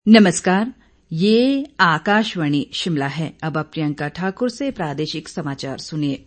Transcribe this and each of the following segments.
नमस्कार, ये आकाशवाणी शिमला है। अब आप प्रियंका ठाकुर से प्रादेशिक समाचार सुनिए।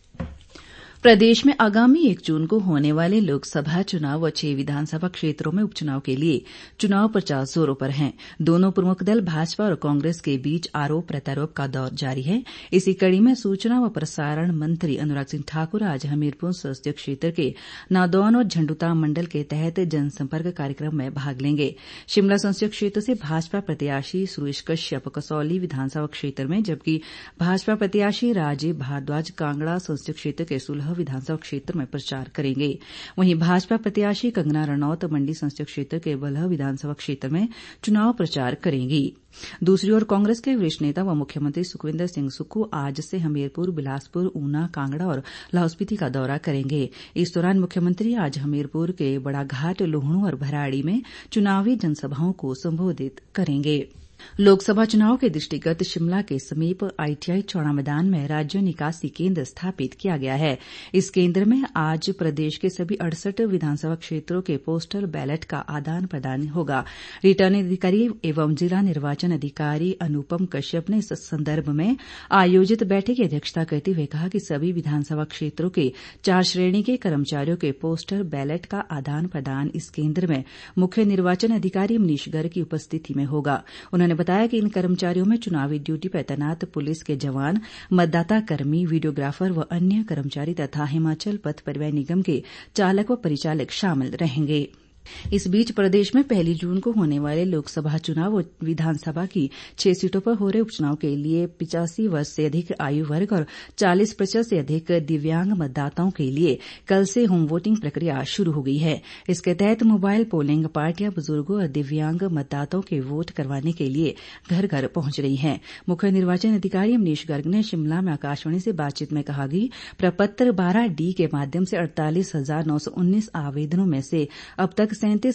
प्रदेश में आगामी 1 जून को होने वाले लोकसभा चुनाव व 6 विधानसभा क्षेत्रों में उपचुनाव के लिए चुनाव प्रचार जोरों पर है। दोनों प्रमुख दल भाजपा और कांग्रेस के बीच आरोप प्रत्यारोप का दौर जारी है। इसी कड़ी में सूचना व प्रसारण मंत्री अनुराग सिंह ठाकुर आज हमीरपुर संसदीय क्षेत्र के नादौन और झंडुता मंडल के तहत जनसंपर्क कार्यक्रम में भाग लेंगे। शिमला संसदीय क्षेत्र से भाजपा प्रत्याशी सुरेश कश्यप कसौली विधानसभा क्षेत्र में, जबकि भाजपा प्रत्याशी राजीव भारद्वाज कांगड़ा संसदीय क्षेत्र के सुलह विधानसभा क्षेत्र में प्रचार करेंगे। वहीं भाजपा प्रत्याशी कंगना रनौत मंडी संसदीय क्षेत्र के बल्ह विधानसभा क्षेत्र में चुनाव प्रचार करेंगी। दूसरी ओर कांग्रेस के वरिष्ठ नेता व मुख्यमंत्री सुखविंदर सिंह सुक्खू आज से हमीरपुर, बिलासपुर, ऊना, कांगड़ा और लाहौल स्पीति का दौरा करेंगे। इस दौरान मुख्यमंत्री आज हमीरपुर के बड़ाघाट, लुहणु और भराड़ी में चुनावी जनसभाओं को संबोधित करेंगे। लोकसभा चुनाव के दृष्टिगत शिमला के समीप आईटीआई चौड़ा मैदान में राज्य निकासी केंद्र स्थापित किया गया है। इस केंद्र में आज प्रदेश के सभी 68 विधानसभा क्षेत्रों के पोस्टल बैलेट का आदान प्रदान होगा। रिटर्निंग अधिकारी एवं जिला निर्वाचन अधिकारी अनुपम कश्यप ने इस संदर्भ में आयोजित बैठक की अध्यक्षता करते हुए कहा कि सभी विधानसभा क्षेत्रों के 4 श्रेणी के कर्मचारियों के पोस्टल बैलेट का आदान प्रदान इस केंद्र में मुख्य निर्वाचन अधिकारी मनीष गर्ग की उपस्थिति में होगा। उन्होंने बताया कि इन कर्मचारियों में चुनावी ड्यूटी पर तैनात पुलिस के जवान, मतदाता कर्मी, वीडियोग्राफर व अन्य कर्मचारी तथा हिमाचल पथ परिवहन निगम के चालक व परिचालक शामिल रहेंगे। इस बीच प्रदेश में 1 जून को होने वाले लोकसभा चुनाव व विधानसभा की 6 सीटों पर हो रहे उपचुनाव के लिए 85 वर्ष से अधिक आयु वर्ग और 40% से अधिक दिव्यांग मतदाताओं के लिए कल से होम वोटिंग प्रक्रिया शुरू हो गई है। इसके तहत मोबाइल पोलिंग पार्टियां बुजुर्गों और दिव्यांग मतदाताओं के वोट करवाने के लिए घर घर पहुंच रही हैं। मुख्य निर्वाचन अधिकारी मनीष गर्ग ने शिमला में आकाशवाणी से बातचीत में कहा कि प्रपत्र 12D के माध्यम से 48,919 आवेदनों में से अब तक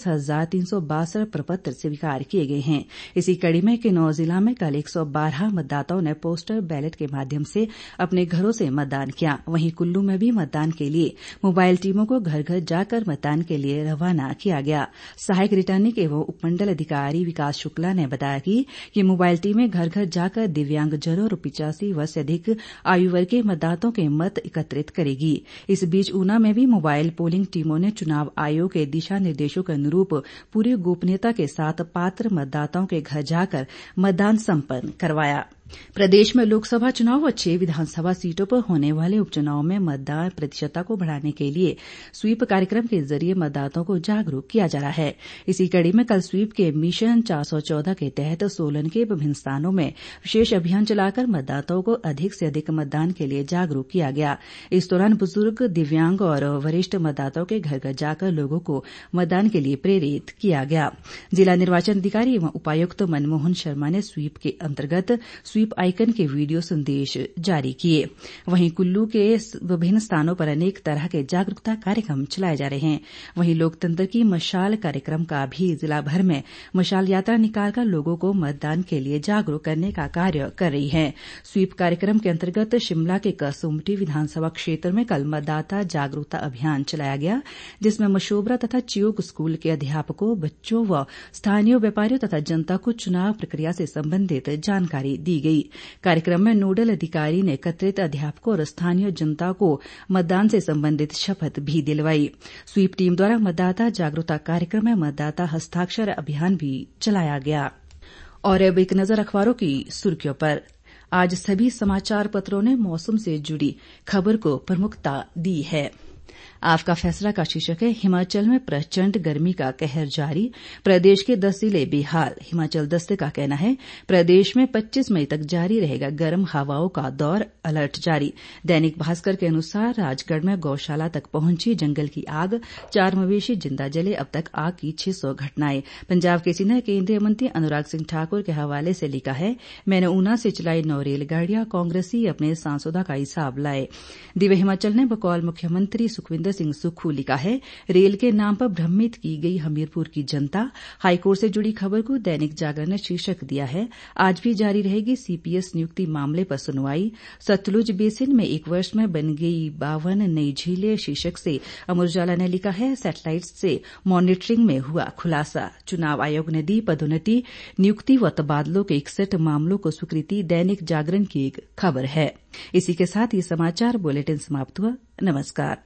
37,362 प्रपत्र स्वीकार किए गए हैं। इसी कड़ी में किन्नौर जिला में कल 112 मतदाताओं ने पोस्टल बैलेट के माध्यम से अपने घरों से मतदान किया। वहीं कुल्लू में भी मतदान के लिए मोबाइल टीमों को घर घर जाकर मतदान के लिए रवाना किया गया। सहायक रिटर्निंग एवं उपमंडल अधिकारी विकास शुक्ला ने बताया कि ये मोबाइल टीमें घर घर जाकर दिव्यांगजनों और 85 वर्ष से अधिक आयु वर्ग के मतदाताओं के मत एकत्रित करेगी। इस बीच ऊना में भी मोबाइल पोलिंग टीमों ने चुनाव आयोग के दिशा निर्देशों के अनुरूप पूरी गोपनीयता के साथ पात्र मतदाताओं के घर जाकर मतदान संपन्न करवाया। प्रदेश में लोकसभा चुनाव व 6 विधानसभा सीटों पर होने वाले उपचुनाव में मतदान प्रतिशतता को बढ़ाने के लिए स्वीप कार्यक्रम के जरिए मतदाताओं को जागरूक किया जा रहा है। इसी कड़ी में कल स्वीप के मिशन 414 के तहत सोलन के विभिन्न स्थानों में विशेष अभियान चलाकर मतदाताओं को अधिक से अधिक मतदान के लिए जागरूक किया गया। इस दौरान बुजुर्ग, दिव्यांग और वरिष्ठ मतदाताओं के घर घर जाकर लोगों को मतदान के लिए प्रेरित किया गया। जिला निर्वाचन अधिकारी एवं उपायुक्त मनमोहन शर्मा ने स्वीप के अंतर्गत स्वीप आइकन के वीडियो संदेश जारी किए। वहीं कुल्लू के विभिन्न स्थानों पर अनेक तरह के जागरूकता कार्यक्रम चलाए जा रहे हैं। वहीं लोकतंत्र की मशाल कार्यक्रम का भी जिला भर में मशाल यात्रा निकालकर लोगों को मतदान के लिए जागरूक करने का कार्य कर रही है। स्वीप कार्यक्रम के अंतर्गत शिमला के कसुम्पटी विधानसभा क्षेत्र में कल मतदाता जागरूकता अभियान चलाया गया, जिसमें मशोबरा तथा चियोग स्कूल के अध्यापकों, बच्चों व स्थानीय व्यापारियों तथा जनता को चुनाव प्रक्रिया से संबंधित जानकारी दी गई। कार्यक्रम में नोडल अधिकारी ने एकत्रित अध्यापकों और स्थानीय जनता को मतदान से संबंधित शपथ भी दिलवाई। स्वीप टीम द्वारा मतदाता जागरूकता कार्यक्रम में मतदाता हस्ताक्षर अभियान भी चलाया गया। और अब एक नजर अखबारों की सुर्खियों पर। आज सभी समाचार पत्रों ने मौसम से जुड़ी खबर को प्रमुखता दी है। आपका फैसला का शीर्षक है, हिमाचल में प्रचंड गर्मी का कहर जारी, प्रदेश के 10 जिले बेहाल। हिमाचल दस्तक का कहना है, प्रदेश में 25 मई तक जारी रहेगा गर्म हवाओं का दौर, अलर्ट जारी। दैनिक भास्कर के अनुसार राजगढ़ में गौशाला तक पहुंची जंगल की आग, 4 मवेशी जिंदा जले, अब तक आग की 600 घटनाएं। पंजाब केसरी ने केंद्रीय मंत्री अनुराग सिंह ठाकुर के हवाले से लिखा है, मैंने ऊना से चलाई 9 रेलगाड़ियां, कांग्रेसी अपने सांसदों का हिसाब लाए। दिव्य हिमाचल ने बकौल मुख्यमंत्री सुखविंदर सिंह सुक्खू लिखा है, रेल के नाम पर भ्रमित की गई हमीरपुर की जनता। हाईकोर्ट से जुड़ी खबर को दैनिक जागरण ने शीर्षक दिया है, आज भी जारी रहेगी सीपीएस नियुक्ति मामले पर सुनवाई। सतलुज बेसिन में 1 वर्ष में बन गई 52 नई झीलें शीर्षक से अमर उजाला ने लिखा है, सैटेलाइट से मॉनिटरिंग में हुआ खुलासा। चुनाव आयोग ने दी पदोन्नति, नियुक्ति व तबादलों के 61 मामलों को स्वीकृति। दैनिक जागरण की एक खबर है। इसी के साथ ये समाचार बुलेटिन समाप्त हुआ। नमस्कार।